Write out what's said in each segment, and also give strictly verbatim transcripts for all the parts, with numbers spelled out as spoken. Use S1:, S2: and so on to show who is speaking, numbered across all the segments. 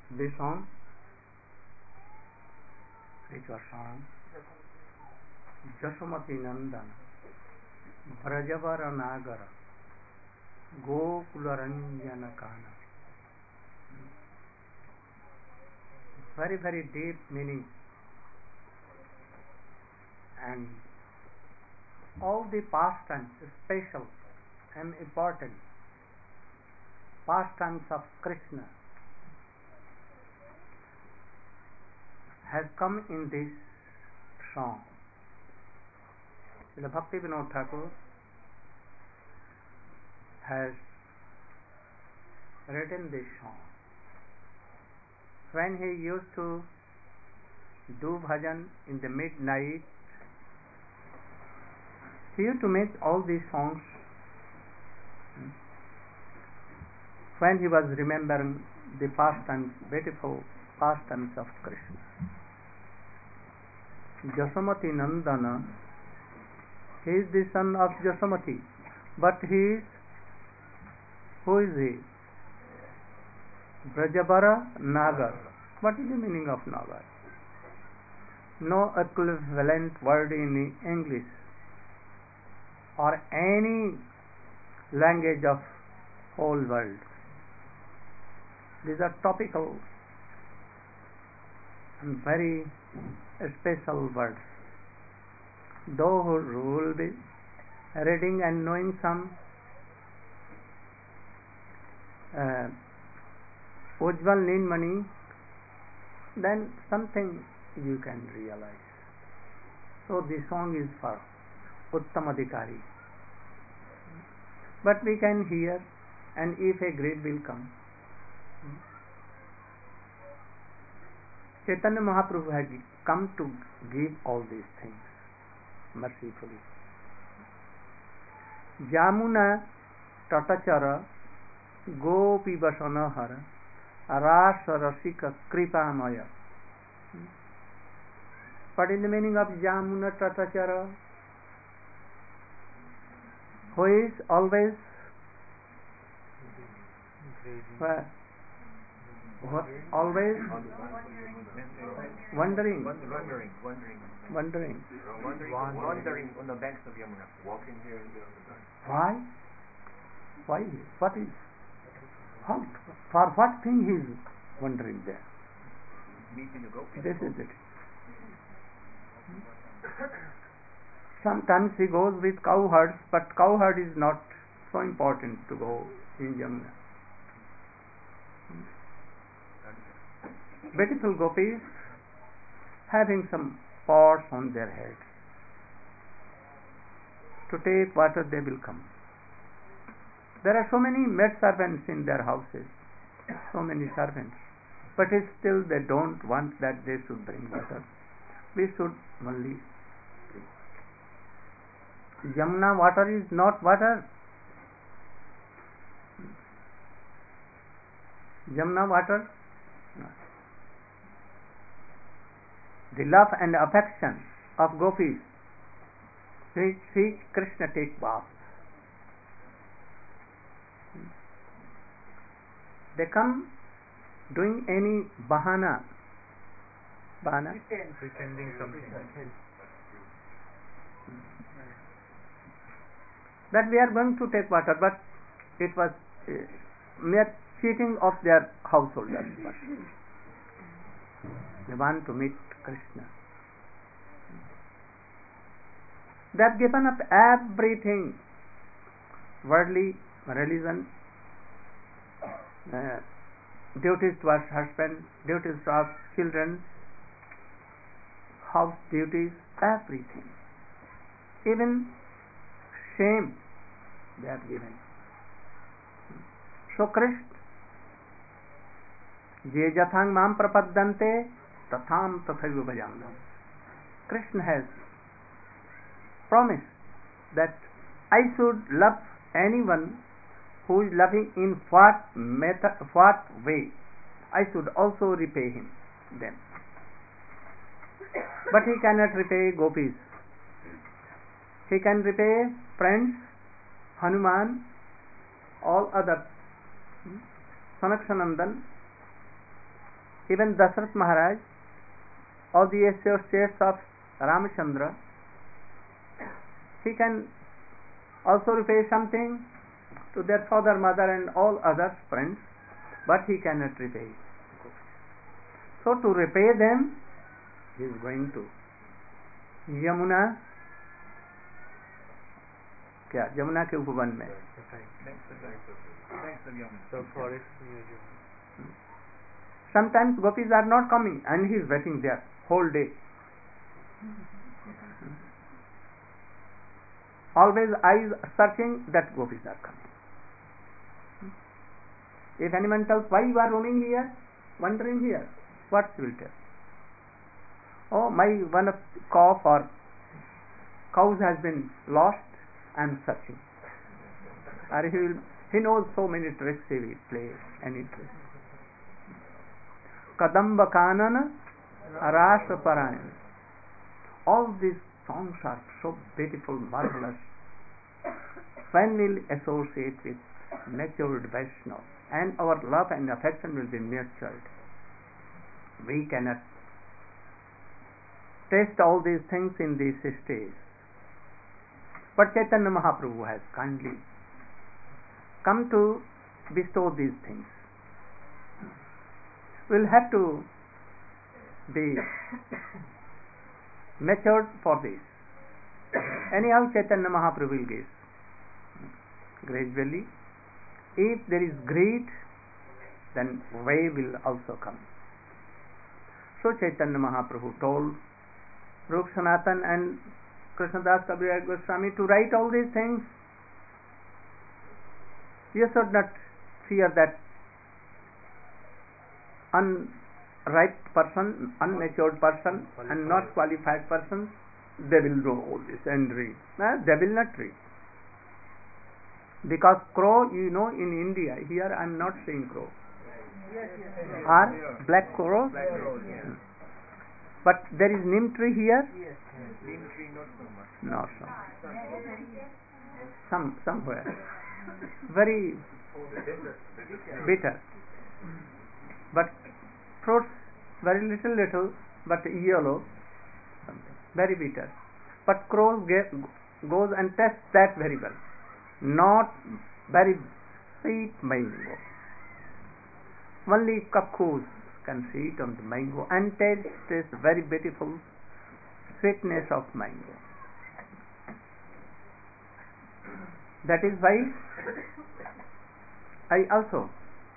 S1: This song, which was sung, Jasumati Nandan, Brajavara Nagara, Gokularanjana Kana. Very, very deep meaning. And all the pastimes, special and important pastimes of Krishna has come in this song. The Bhakti Vinod Thakur has written this song. When he used to do bhajan in the midnight, he used to make all these songs when he was remembering the pastimes, beautiful pastimes of Krishna. Jasumati Nandana, he is the son of Jasumati, but he is, who is he? Brajavara Nagar. What is the meaning of Nagar? No equivalent word in English or any language of whole world. These are topical and very special words. Those who will be reading and knowing some uh, Ujjwal Nilmani, then something you can realize. So this song is for Uttam Adhikari. But we can hear, and if a grade will come. Chaitanya Mahaprabhu has come to give all these things mercifully. Jamuna Tatachara Gopi Vasanahara Rasa Rasika Kripamaya. What is the meaning of Jamuna Tatachara? Who is always uh, what, always wandering,
S2: wandering, wandering,
S1: wandering,
S2: wandering, wandering on the banks of Yamuna, walking here and there on the bank.
S1: Why? Why? What is? How? For what thing he is wandering there?
S2: Meeting the gopis.
S1: This is it. Sometimes he goes with cowherds, but cowherd is not so important to go in Yamuna. Beautiful gopis having some pots on their heads. To take water they will come. There are so many maid servants in their houses, so many servants, but still they don't want that they should bring water. We should only Yamuna water is not water. Yamuna water, no. The love and affection of gopis, they see Krishna take bath. They come doing any bahana, bahana,
S2: pretending something.
S1: That we are going to take water, but it was uh, mere cheating of their householders. They want to meet Krishna. They have given up everything, worldly, religion, uh, duties towards husband, duties towards children, house duties, everything. Even shame they have given. So Krishna, Je jathang mam prapaddante tatham tathaiva bhajamam. Krishna has promised that I should love anyone who is loving in what method, what way, I should also repay him, them. But he cannot repay gopis. He can repay friends, Hanuman, all other, Sanaksanandan, even Dasarath Maharaj, all the associates of Ramachandra, he can also repay something to their father, mother and all other friends, but he cannot repay. So to repay them, he is going to Yamuna, क्या यमुना के उपवन में, sometimes gopis are not coming and he is waiting there whole day. Always eyes searching that gopis are coming. If anyone tells why you are roaming here, wandering here, what he will tell? Oh, my one of calf or cows has been lost, I am searching. Or he will, he knows so many tricks he will play any trick. Kadamba Kanana Arasha Parayan. All these songs are so beautiful, marvelous. When we'll associate with matured Vaishnava and our love and affection will be nurtured, we cannot taste all these things in this stage. But Chaitanya Mahaprabhu has kindly come to bestow these things. We'll have to be matured for this. Anyhow, Chaitanya Mahaprabhu will give gradually. If there is greed, then way will also come. So Chaitanya Mahaprabhu told Rup Sanatan and Krishnadas Kaviraj Goswami to write all these things. You should not fear that unripe person, unmatured person, and not qualified person, they will do all this and read. No, they will not read. Because crow, you know, in India, here I am not seeing crow.
S3: Yes, yes, yes.
S1: Are black crows?
S2: Black crows, yeah.
S1: But there is neem tree here?
S3: Yes.
S2: Neem tree, not so much.
S1: Not so much. Some, somewhere. Very bitter. But fruits, very little little, but yellow. Very bitter. But crows get, goes and tests that very well. Not very sweet mango. Only cuckoos can see it on the mango and taste this very beautiful sweetness of mango. That is why I also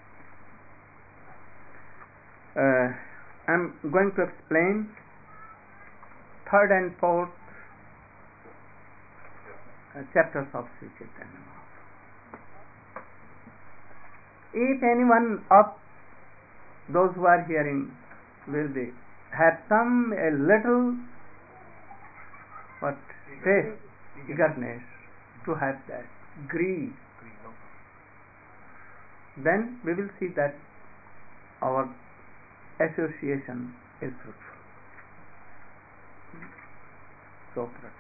S1: uh, am going to explain third and fourth uh, chapters of Sri Chaitanya. If anyone of those who are hearing will be have some a little what taste, eagerness to have that greed, then we will see that our association is fruitful. So fruitful.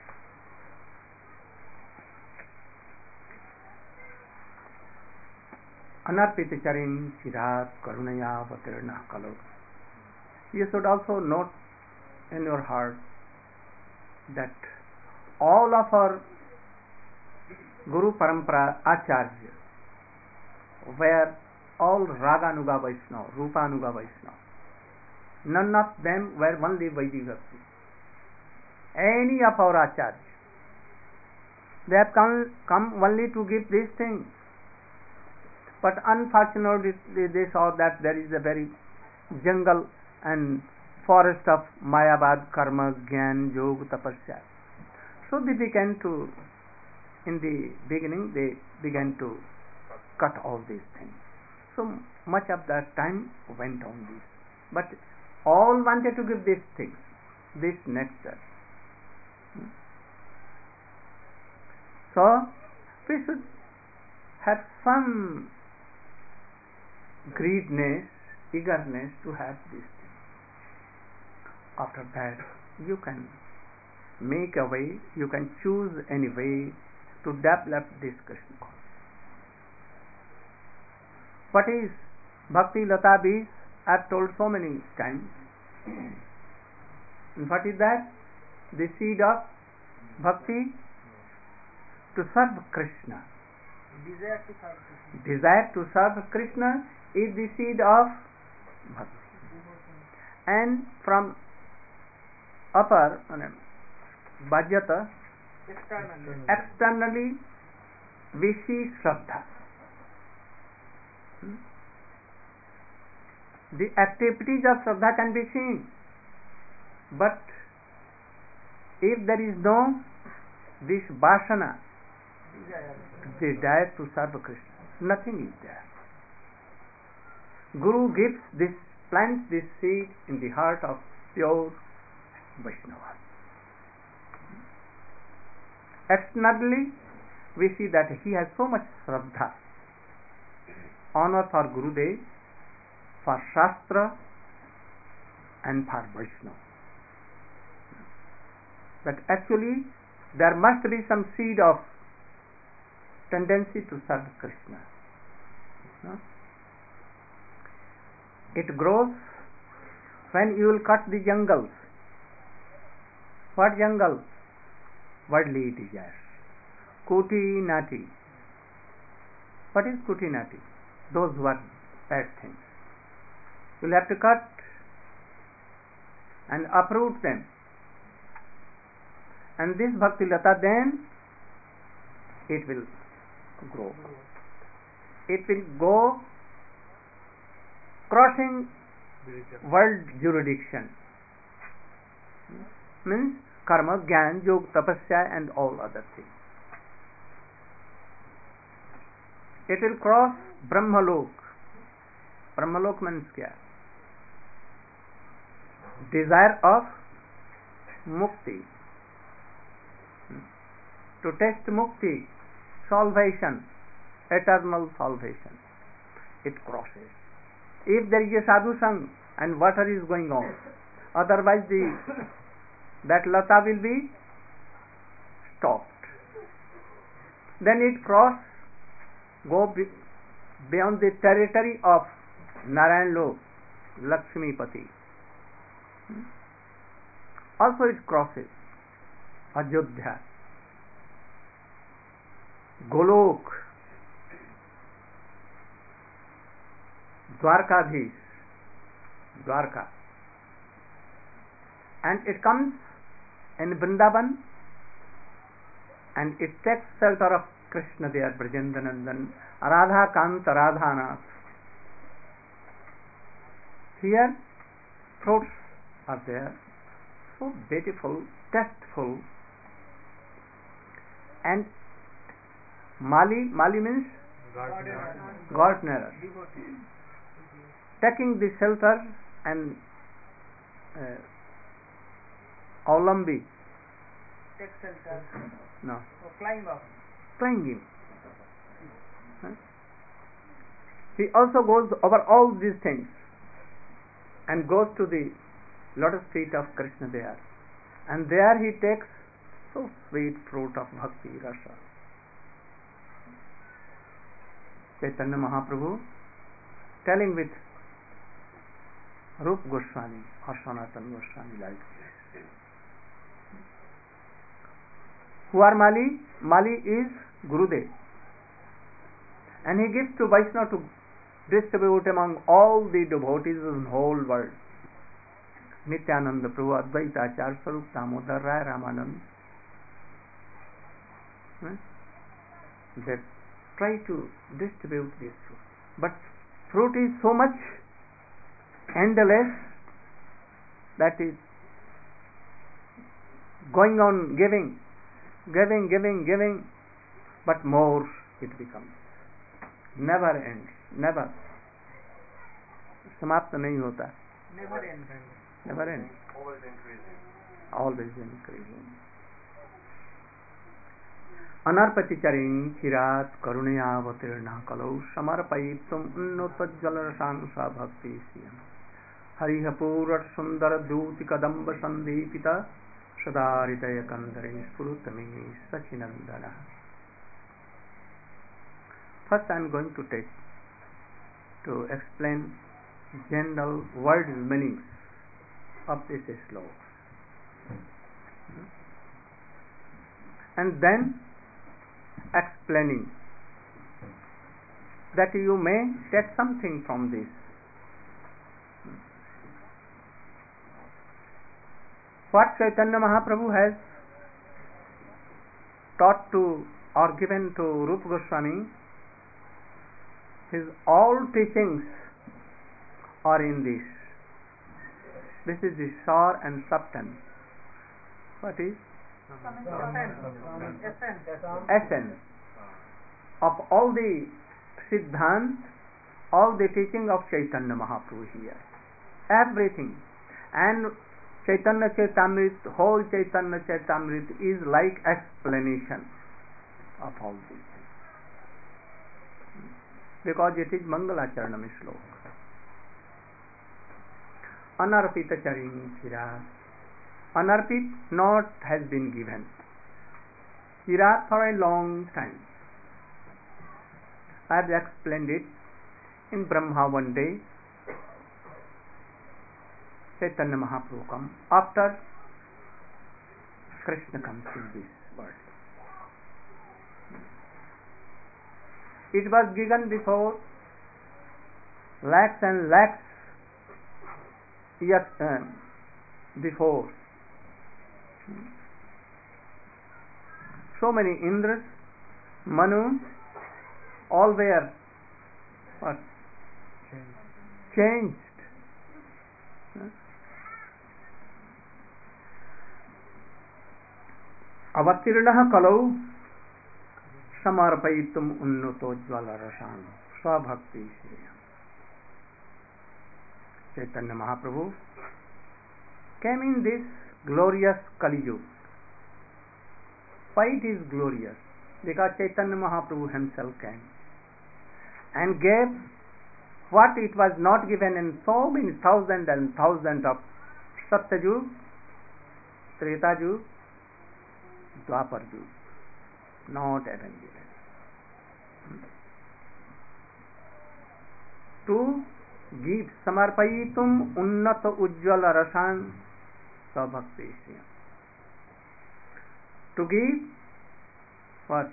S1: Anarpita charin chirat karunaya vatirna kalo. You should also note in your heart that all of our Guru Parampara Acharya were all Raganuga Vaishnava, Rupanuga Vaishnava. None of them were only Vaidhi Bhakti. Any of our Acharyas, they have come, come only to give these things. But unfortunately they saw that there is a very jungle and forest of Mayavad, Karma, Gyan, Yoga, Tapasya. So they began to, in the beginning, they began to cut all these things. So much of that time went on this. But all wanted to give these things, this nectar. So we should have some greediness, eagerness to have these things. After that, you can make a way, you can choose any way to develop this Krishna consciousness. What is Bhakti Lata Bij? I've told so many times. And what is that? The seed of bhakti to serve Krishna.
S3: Desire to serve Krishna.
S1: Desire to serve Krishna is the seed of bhakti. And from upper, bhajyata,
S3: Externally.
S1: externally we see Shraddha. Hmm? The activities of Shraddha can be seen, but if there is no this vasana,
S3: Desire.
S1: desire to serve Krishna, nothing is there. Guru gives this, plants this seed in the heart of pure Vaishnava. Externally, we see that he has so much Shraddha, honor for Gurudev, for Shastra, and for Vaishnava. But actually, there must be some seed of tendency to serve Krishna. No? It grows when you will cut the jungles. What jungle? Worldly desires. Kuti nati. What is kuti nati? Those who are bad things. You will have to cut and uproot them. And this bhakti lata, then it will grow. It will go crossing world jurisdiction. Means karma, gyan, yoga, tapasya and all other things. It will cross Brahmalok. Brahmalok means kya? Desire of mukti. To taste mukti, salvation, eternal salvation. It crosses. If there is a sadhu sang and water is going on, otherwise the that lata will be stopped. Then it cross, go be, beyond the territory of Narayan Lok, Lakshmi Pati. Also it crosses Ajodhya, Golok, Dwarkadhish, Dwarka, and it comes in Vrindavan and it takes shelter of Krishna there, Brajendanandan, Radha Kanta Radhanath. Here fruits are there, so beautiful, tasteful, and Mali, Mali means gardener, taking the shelter and uh, Aulambi,
S3: Take shelter.
S1: no,
S3: So climb up.
S1: climbing. Huh? He also goes over all these things and goes to the lotus feet of Krishna there, and there he takes so sweet fruit of bhakti rasa. Chaitanya Mahaprabhu telling with Rup Goswami or Sanatana Goswami like this. Who are Mali? Mali is Gurudev, and he gives to Vaishnava to distribute among all the devotees in the whole world. Nityananda Prabhu, Advaita Acharya, Sarup Damodar Rai, Ramanand. Hmm? They try to distribute this fruit, but fruit is so much endless that is going on giving, giving, giving, giving, but more it becomes. Never ends, never. समाप्त नहीं होता.
S3: Never end.
S1: Never ends.
S2: Always increasing.
S1: Always increasing. अनर्पतिचरिणी चिरात करुणयावतीर्णा कलौ समर्पयितुम् उन्नतज्जलरसानुषा भक्ति श्रियम् हरिः पूरट सुन्दर द्यूति कदम्ब सन्दीपित सदा हृदय कंदरे स्फुरत मे सचिनंदन. First I am going to take to explain general word meanings of this sloka, and then explaining that you may take something from this. What Chaitanya Mahaprabhu has taught to or given to Rupa Goswami, his all teachings are in this. This is the sour and substance. What is?
S3: Essence.
S1: Essence of all the Siddhant, all the teaching of Chaitanya Mahaprabhu here. Everything. And Chaitanya Chaitamrit, whole Chaitanya Chaitamrit is like explanation of all these things. Because it is Mangalacharanam Shloka. Anarpita Charini Chirag. Anarpit not has been given. Chirag for a long time. I have explained it in Brahma one day. Chaitanya Mahaprabhu comes after Krishna comes in this world. It was given before lakhs and lakhs years uh, before. So many Indras, Manu, all were what? Changed. Avatirnaha kalau samarpayitum unnutojvala rasan swabhakti shriya. Chaitanya Mahaprabhu came in this glorious Kali Yuga. Why it is glorious? Because Chaitanya Mahaprabhu himself came and gave what it was not given in so many thousands and thousands of Satyayug, Treta Yuga, Dwapar Yuga, not even given. To give samarpayitum unnata ujjvala rasan sabhakti. To give what?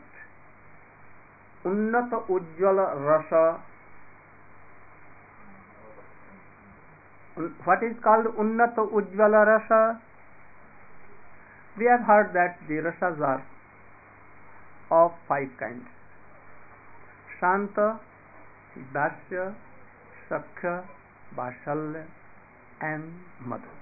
S1: Unnata ujjvala rasa. What is called unnata ujjvala rasa? We have heard that the rasas are of five kinds: Shanta, Dasya, Sakhya, Vasalya, and Madhur.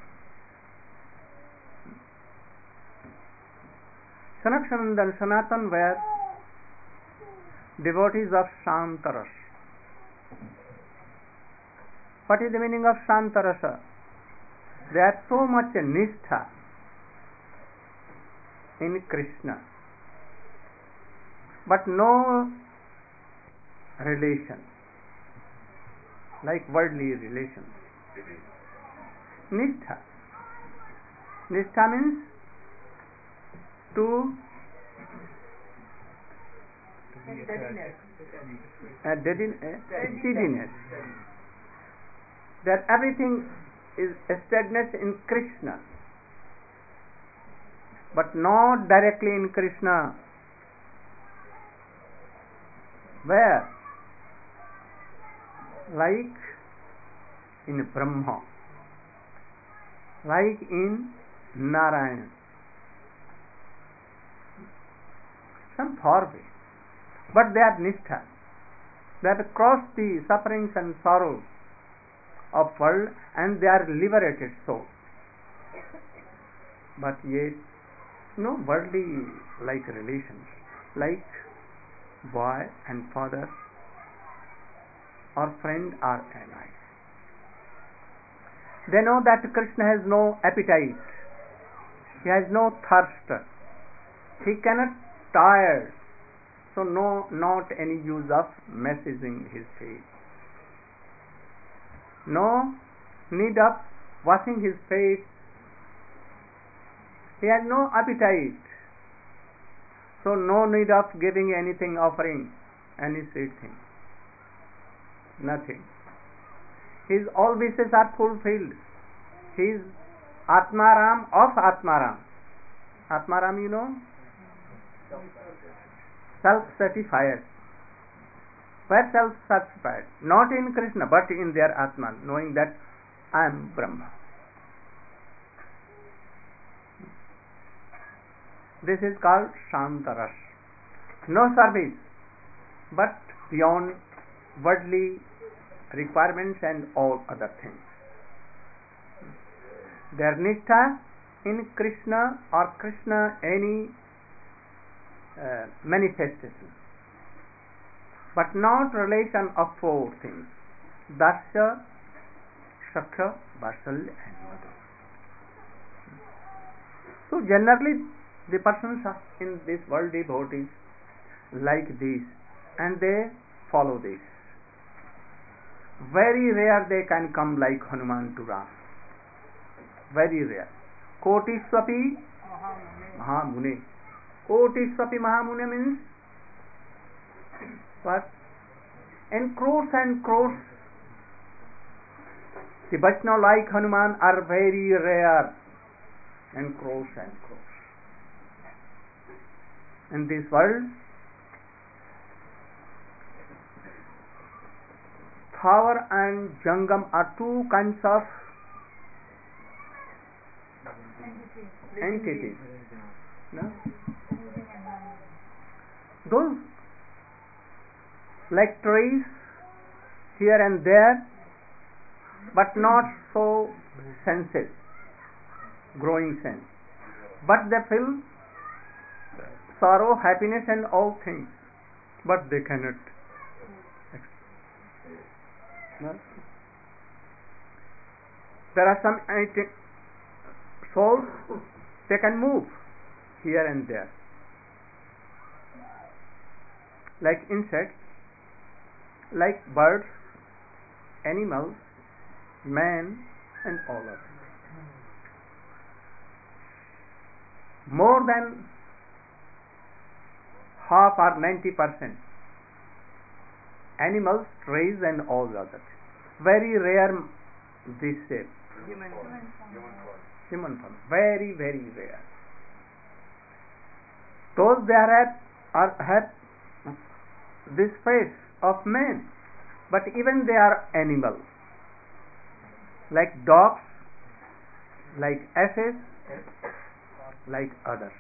S1: Sanatana and Sanatan were devotees of Shantaras. What is the meaning of Shantarasa? They are so much nistha in Krishna, but no relation, like worldly relations. Nistha. Nistha means to
S3: Steadiness.
S1: uh, deadin- uh, steadiness. That everything is steadiness in Krishna, but not directly in Krishna. Where? Like in Brahma, like in Narayana. Some far away, but they are nistha. They have crossed the sufferings and sorrows of world, and they are liberated souls. But yet, no worldly like relations, like boy and father, or friend or ally. They know that Krishna has no appetite, he has no thirst, he cannot tire, so no, not any use of messaging his face. No need of washing his face. He has no appetite, so no need of giving anything, offering any sweet thing. Nothing. His all wishes are fulfilled. He is Atmaram of Atmaram. Atmaram, you know? Self-satisfied. Where self-satisfied? Not in Krishna, but in their Atman, knowing that I am Brahma. This is called Shantaras. No service, but beyond worldly requirements and all other things. Their nishtha in Krishna or Krishna any uh, manifestation, but not relation of four things: Darsha, Shakha, Vatsalya and Madhur. So generally the persons in this world devotees like this, and they follow this. Very rare they can come like Hanuman to Ram. Very rare. Kotiswapi Mahamune. Kotiswapi Mahamune means what? And crores and crores. The Vaishnava like Hanuman are very rare, and crores and crores. In this world, Thawar and Jangam are two kinds of entities. No? Those like trees here and there, but not so senses, growing sense. But they feel sorrow, happiness and all things, but they cannot. No? There are some souls, they can move here and there, like insects, like birds, animals, man and all of them. More than half or ninety percent animals, trees and all the others. Very rare this shape.
S3: Human form.
S1: Human form. Very, very rare. Those they are at are have this face of man, but even they are animals, like dogs, like asses, like others.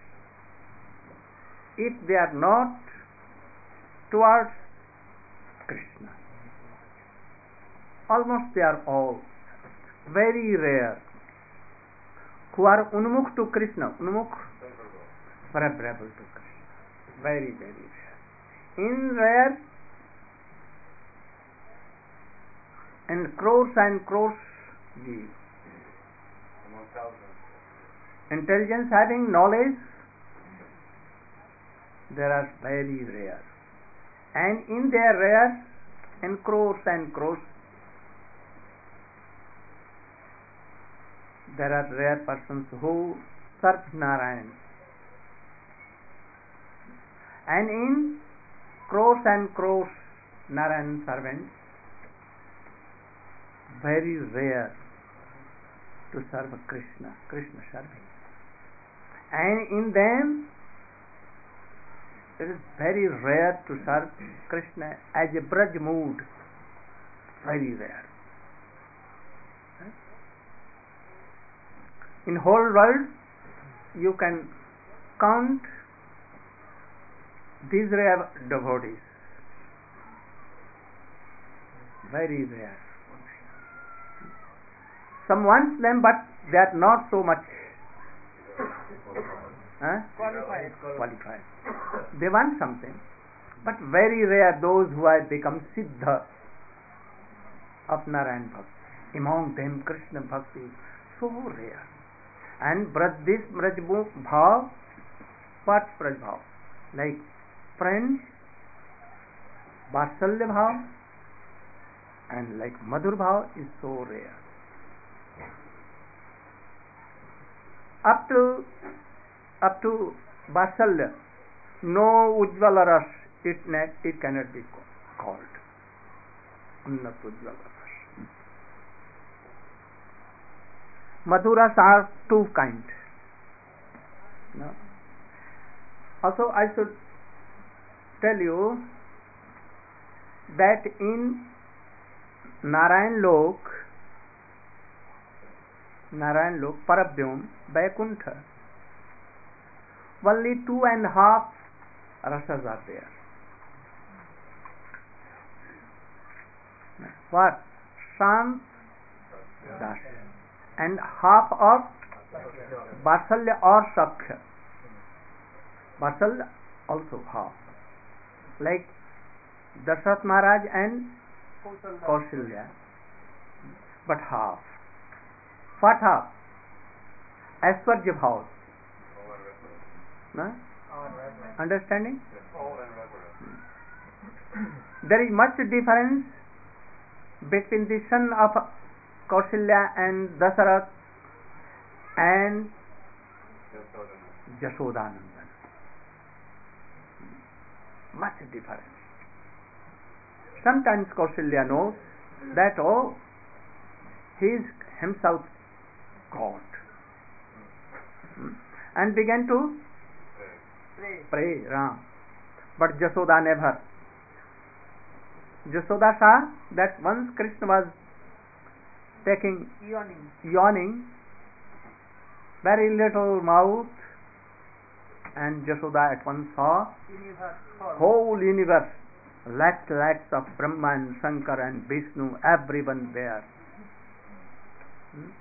S1: If they are not towards Krishna, almost they are all very rare who are unmukh to Krishna, unmukh preferable to Krishna, very very rare. In rare, and crores and crores the intelligence having knowledge, there are very rare, and in their rare and crores and crores there are rare persons who serve Narayan, and in crores and crores Narayan servants, very rare to serve Krishna, Krishna serving, and in them it is very rare to serve Krishna as a Braj mood, very rare. In whole world you can count these rare devotees, very rare. Some want them, but they are not so much huh?
S3: Qualified.
S1: qualified. They want something, but very rare those who have become Siddha of Narayan Bhakti. Among them Krishna Bhakti is so rare. And Braj, this Braj Bhav, what Braj Bhav? Like friends, Vatsalya Bhav, and like Madhur Bhav is so rare. Up to up to Vatsalya, no Ujjvala Ras, it, it cannot be called. Unnat Ujjvala Ras. Madhuras are two kinds. No? Also, I should tell you that in Narayan Lok, Narayan Lok, Paravyom, Vaikuntha, only two and a half rasas are there. What? Shant, Das, and half of Vatsalya or Sakhya. Vatsalya also half. Like Dasharatha Maharaj and Kausalya, but half. What half? Aishwarya Bhav. No? Understanding? There is much difference between the son of Kausalya and Dasarath and Jashodanandan. Much difference. Sometimes Kausalya knows that, oh, he is himself God, hmm? and began to
S3: Pray.
S1: pray Ram. But Jashoda never. Jashoda saw that once Krishna was taking
S3: Yawning.
S1: yawning, very little mouth, and Jashoda at once saw
S3: Universe. Form.
S1: whole universe, lakhs lakhs of Brahma and Shankar and Vishnu, everyone there. Hmm?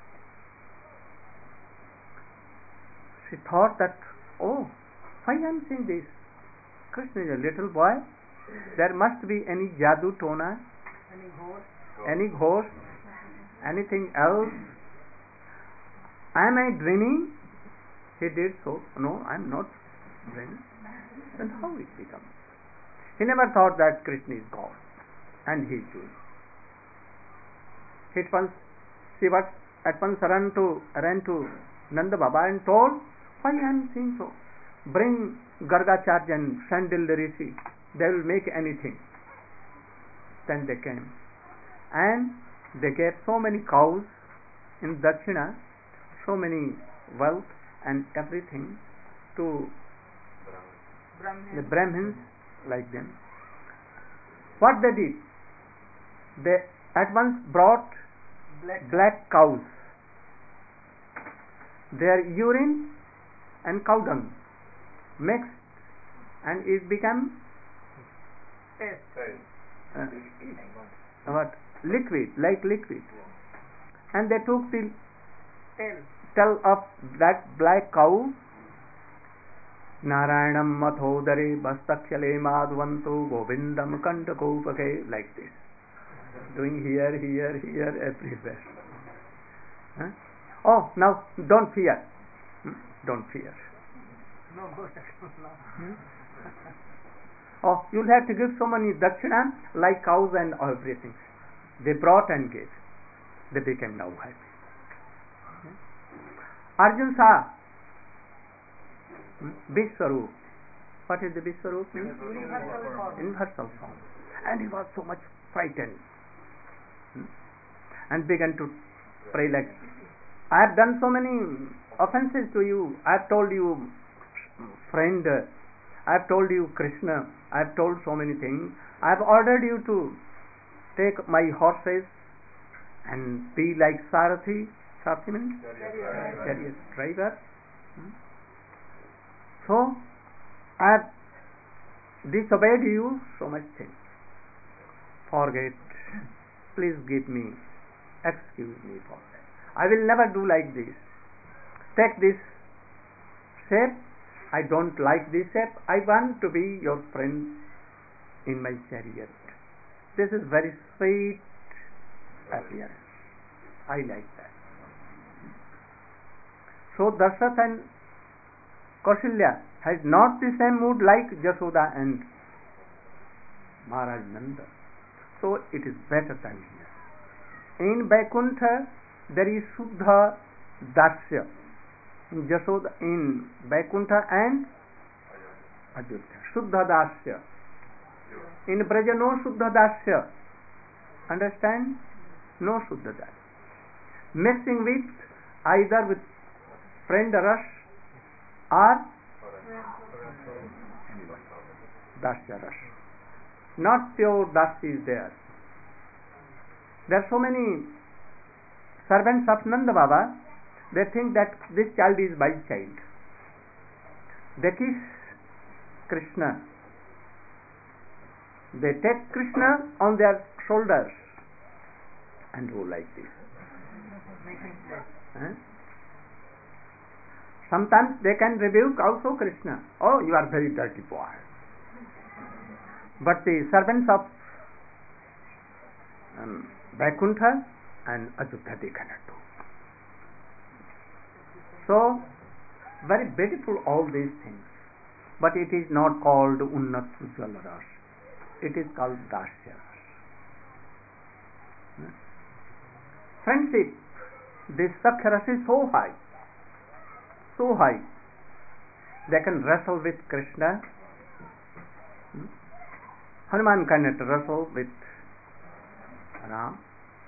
S1: She thought that, oh, why I am seeing this? Krishna is a little boy. There must be any jadoo tona,
S3: Any ghost.
S1: any ghost, anything else. Am I dreaming? He did so. No, I am not dreaming. Then how it becomes? He never thought that Krishna is God and he is doing. He at once, she was at once ran to ran to Nanda Baba and told, why I am seeing so? Bring Gargacharya and Shandil Rishi. They will make anything. Then they came. And they gave so many cows in Dakshina, so many wealth and everything to
S3: Brahmin.
S1: the Brahmins like them. What they did? They at once brought
S3: Black.
S1: black cows, their urine and cow dung mixed, and it became
S3: Paste.
S1: uh, what liquid, like liquid. And they took the
S3: Tail.
S1: tail of that black cow, Narayanam mathodare bastakshale madhvanto govindam kandakopake, like this, doing here, here, here, everywhere. Huh? Oh, now don't fear. Hmm? Don't fear.
S3: No ghost action now.
S1: Hmm? Oh, you'll have to give so many dakshina like cows and everything. They brought and gave. They became now happy. Arjun saw Vishwarup. What is the Vishwarup mean?
S3: Universal form.
S1: Universal form. And he was so much frightened. Hmm? And began to pray like, I have done so many offenses to you. I have told you, friend, I have told you Krishna. I have told so many things. I have ordered you to take my horses and be like Sarathi. Sarathi means chariot driver. Hmm? So, I have disobeyed you so much things. Forget. Please give me, excuse me for that. I will never do like this. Take this shape. I don't like this shape. I want to be your friend in my chariot. This is very sweet appearance. I like that. So Dasharatha and Kausalya has not the same mood like Jashoda and Maharaj Nanda. So it is better than here. In Vaikuntha there is Shuddha Dasya. In Jashoda, in Vaikuntha and Ayodhya, Shuddha Dasya. In Braja no Shuddha Dasya. Understand? No Shuddha Dasya. Mixing with either with friend Ras or Dasya Ras. Not pure Dasya is there. There are so many servants of Nanda Baba, they think that this child is my child. They kiss Krishna. They take Krishna on their shoulders and go like this. Huh? Sometimes they can rebuke also Krishna. Oh, you are very dirty boy. But the servants of um, Vaikuntha and Ajodhya, they cannot do. So, very beautiful all these things. But it is not called Unnat Ujjwala Ras. It is called Dasya Ras. Hmm? Friendship, this Sakhya Ras is so high. So high. They can wrestle with Krishna. Hmm? Hanuman cannot wrestle with Ram.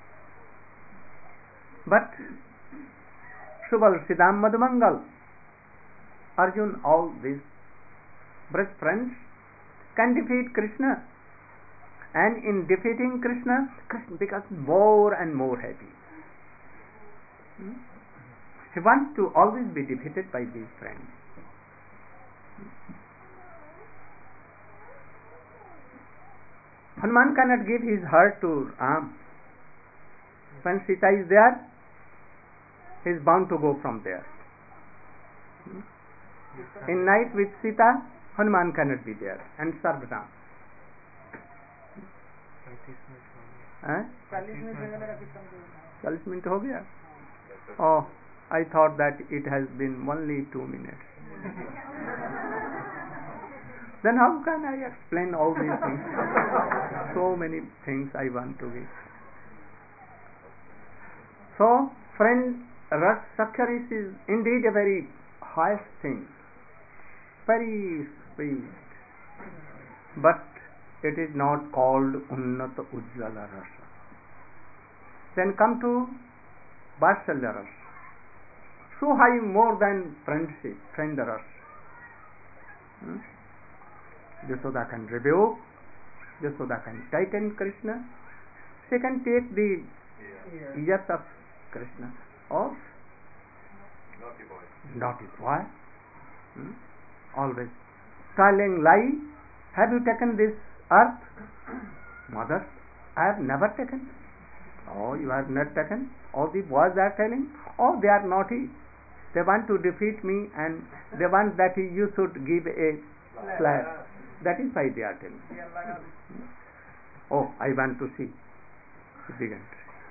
S1: But Subal, Siddham, Madhumangal, Arjun, all these best friends can defeat Krishna. And in defeating Krishna, Krishna becomes more and more happy. Hmm? He wants to always be defeated by these friends. Hanuman cannot give his heart to Ram. When Sita is there, he is bound to go from there. Hmm? In night with Sita, Hanuman cannot be there and serve Ram. चालीस minute हो गया? Oh, I thought that it has been only two minutes. Then how can I explain all these things? So many things I want to give. So, friend, Ras Sakhya is indeed a very highest thing, very sweet, but it is not called Unnata Ujjwala Rasa. Then come to Vatsalya Rasa, so high, more than friendship, friend Rasa. Hmm? Yasoda can rebuke, Yasoda can tighten Krishna, she can take the ears of Krishna, or
S2: Naughty boy.
S1: naughty boy, hmm? always telling lie. Have you taken this earth? Mother, I have never taken. Oh, you have not taken? All the boys are telling, oh, they are naughty. They want to defeat me and they want that you should give a slap. That is why they are telling. Oh, I want to see. Begin.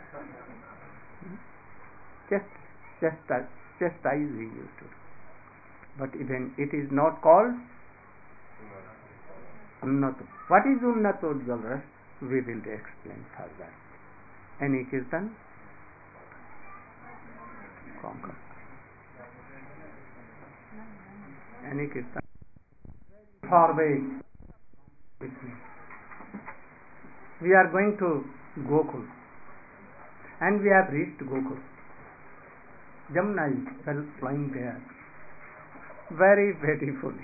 S1: Just, just, chastise he used to. But even it is not called Unnata. What is Unnata Ujjwala Ras? We will explain further. Any kirtan? Conquer. Any kirtan? Far away with me. We are going to Gokul. And we have reached Gokul. Jamuna is flying there. Very beautifully.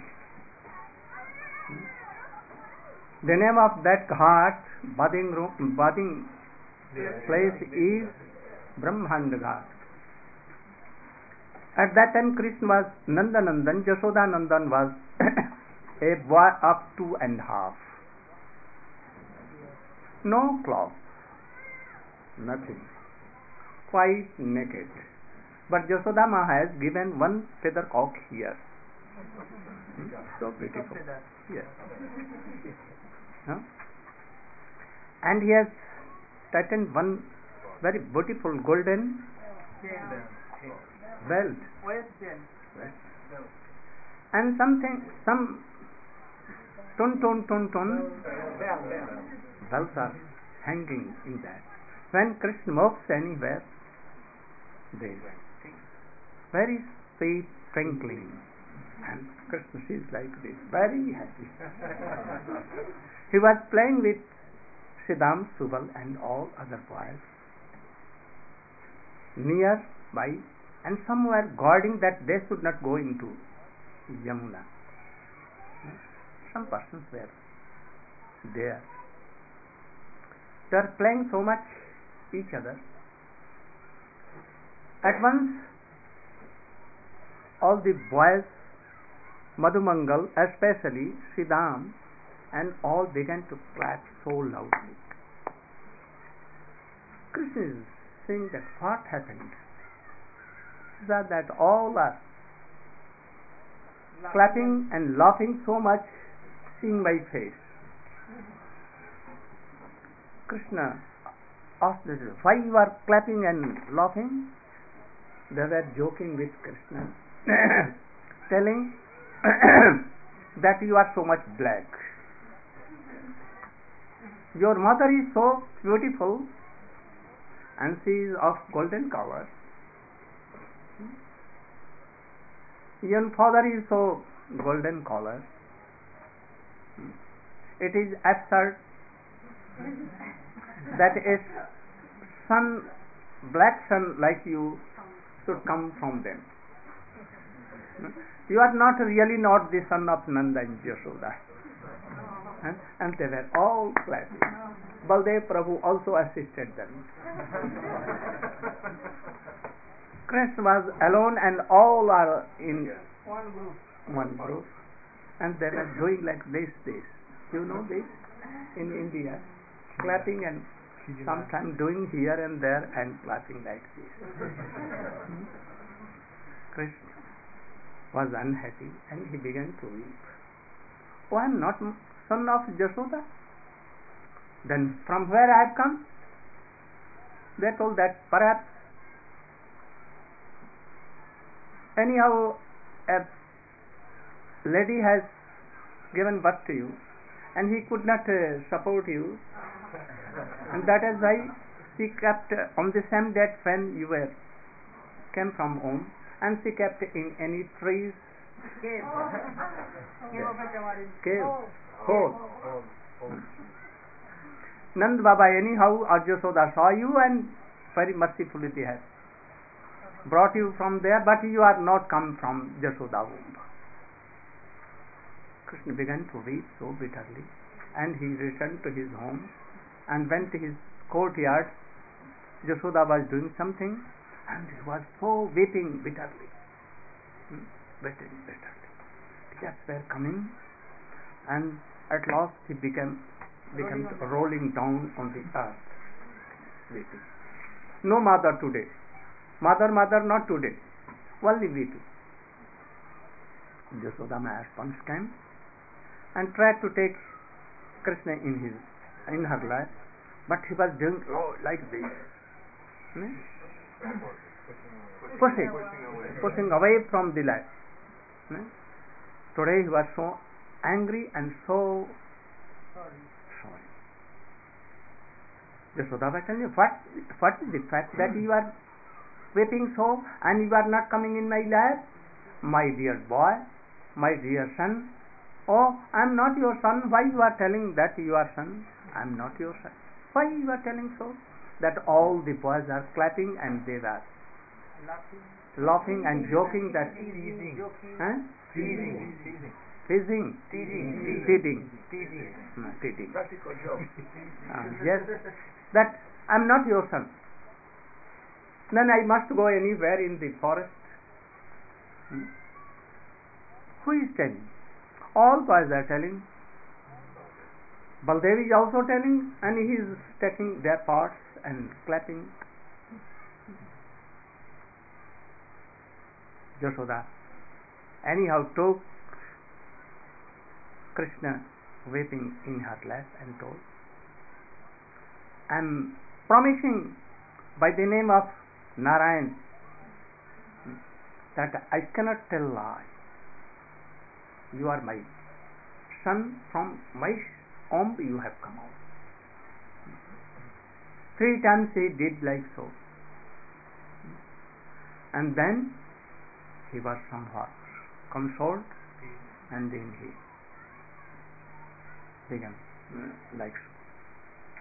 S1: The name of that ghat, bathing room, bathing place is Brahmanda Ghat. At that time Krishna was Nandanandan, Jashoda Nandan was a boy of two and a half. No cloth, nothing, quite naked. But Jashoda Ma has given one feather cock here. So beautiful. Yes. Huh? And he has tightened one very beautiful golden belt. And something, some ton ton ton ton bells are hanging in that. When Krishna moves anywhere, they very sweet twinkling. And Krishna is like this, very happy. He was playing with Siddham, Subal and all other boys near by and some were guarding that they should not go into Yamuna. Some persons were there. They are playing so much each other. At once, all the boys, Madhumangal, especially Sridham, and all began to clap so loudly. Krishna is saying that what happened? That, that all are clapping and laughing so much, seeing my face. Krishna asked them, why you are clapping and laughing? They were joking with Krishna, telling that you are so much black. Your mother is so beautiful and she is of golden color. Your father is so golden color. It is absurd that a son, black son like you should come from them. You are not really not the son of Nanda and Yashoda. And, and they were all clapping. Baldev Prabhu also assisted them. Krishna was alone and all are in
S3: One group.
S1: one group. And they were doing like this, this. You know this? In India. Clapping and sometimes doing here and there and clapping like this. Krishna was unhappy and he began to weep. Oh, I am not son of Jashoda. Then from where I have come? They told that perhaps anyhow a lady has given birth to you and he could not uh, support you, and that is why she kept uh, on the same date when you were came from home, and she kept in any trees,
S3: Cave.
S1: cave, hole. Nand Baba anyhow Yashoda saw you and very mercifully they have brought you from there, but you are not come from Yashoda womb. Krishna began to weep so bitterly, and he returned to his home and went to his courtyard. Yashoda was doing something and he was so weeping bitterly. Hmm? Weeping bitterly. Tears were coming, and at last he became became rolling down on the earth, weeping. No mother today. Mother, mother, not today. Only weeping. Yashoda Ma at once came and tried to take Krishna in his in her lap, but he was doing like this, hmm? pushing, pushing away from the lap. Hmm? Today he was so angry and so sorry. Yashoda was telling you, what, what is the fact that you are weeping so and you are not coming in my lap? My dear boy, my dear son, oh, I am not your son. Why you are telling that you are son? I am not your son. Why you are telling so? That all the boys are clapping and they were
S3: Laughing.
S1: laughing and joking that
S3: Teasing.
S1: huh?
S2: Teasing. Teasing.
S1: Teasing,
S2: Teasing.
S1: teasing,
S2: Teasing.
S1: Hmm, teasing.
S2: Practical joke.
S1: Uh, yes, that I am not your son. Then I must go anywhere in the forest. Hmm? Who is telling? All boys are telling. Baldev is also telling, and he is taking their parts and clapping. Yashoda anyhow took Krishna weeping in her lap and told, I am promising by the name of Narayan that I cannot tell lie. You are my son, from my womb you have come out. Three times he did like so. And then he was somewhat consoled, and then he began uh, like so.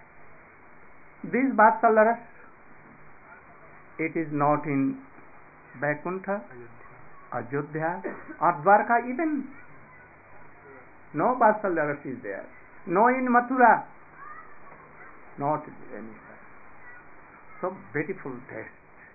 S1: This Vatsalya, it is not in Vaikuntha, Ayodhya, or Dwarka even. No Vatsalya Rasa is there. No in Mathura. Not anywhere. So beautiful taste.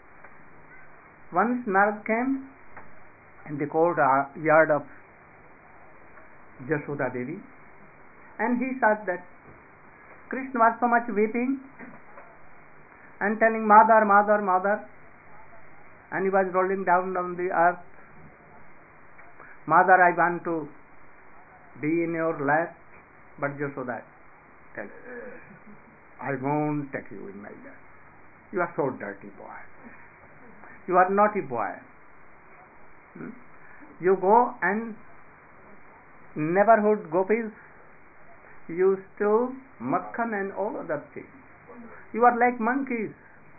S1: Once Narad came in the court yard of Jashoda Devi, and he saw that Krishna was so much weeping and telling Mother, Mother, Mother, and he was rolling down on the earth. Mother, I want to be in your lap, but Jashoda tell, I won't take you in my lap. You are so dirty boy. You are naughty boy. Hmm? You go and neighborhood gopis, you steal makhan and all other things. You are like monkeys.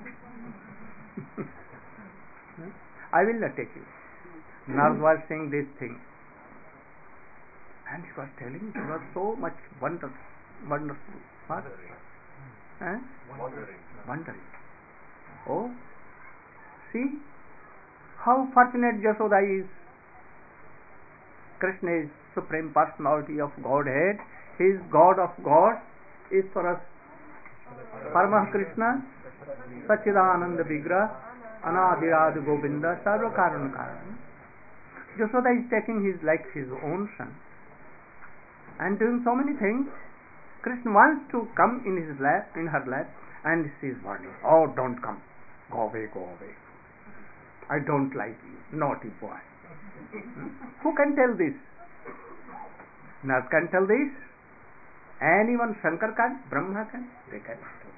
S1: I will not take you. Narad was saying this thing, and he was telling you are so much wonderful, wonderful. What? Eh?
S2: Wondering.
S1: Wondering. Oh, see how fortunate Jashoda is. Krishna is Supreme Personality of Godhead. He is God of gods. Ishvara Paramah Krishna Sachidananda Vigraha Anadirad Govinda Sarva Karan Karan. Jashoda is taking his like his own son and doing so many things. Krishna wants to come in his lap, in her lap, and she is warning. Oh, don't come. Go away, go away. I don't like you, naughty boy. Who can tell this? Narad can tell this. Anyone, Shankar can, Brahma can, they can tell.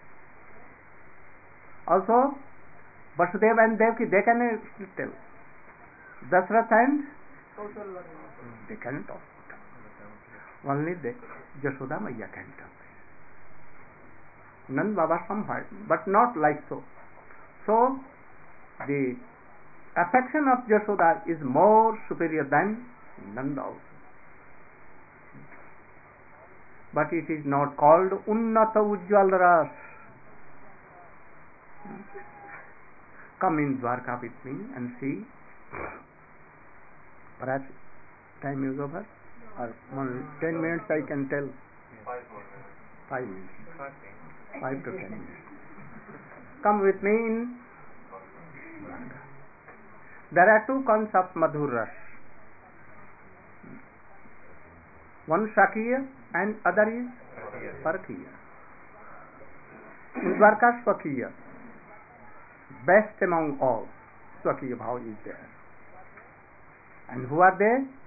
S1: Also, Vasudeva and Devaki, they can tell. Dasrath and they can talk. Only they, Jashoda Maya can tell this. Nand Baba somewhat, but not like so. So, the affection of Jashoda is more superior than Nanda also. But it is not called Unnata Ujjwal Ras. Come in Dwarka with me and see. Perhaps time is over. Or one, ten minutes I can tell.
S2: Five more minutes.
S1: Five minutes.
S2: Five minutes.
S1: Five to ten minutes. Come with me in Dwarka. There are two kinds of Madhur Ras. One Shakya and other is Parkhiya. In Dwarka, Swakhiya, best among all, Swakhiya Bhav is there. And who are they?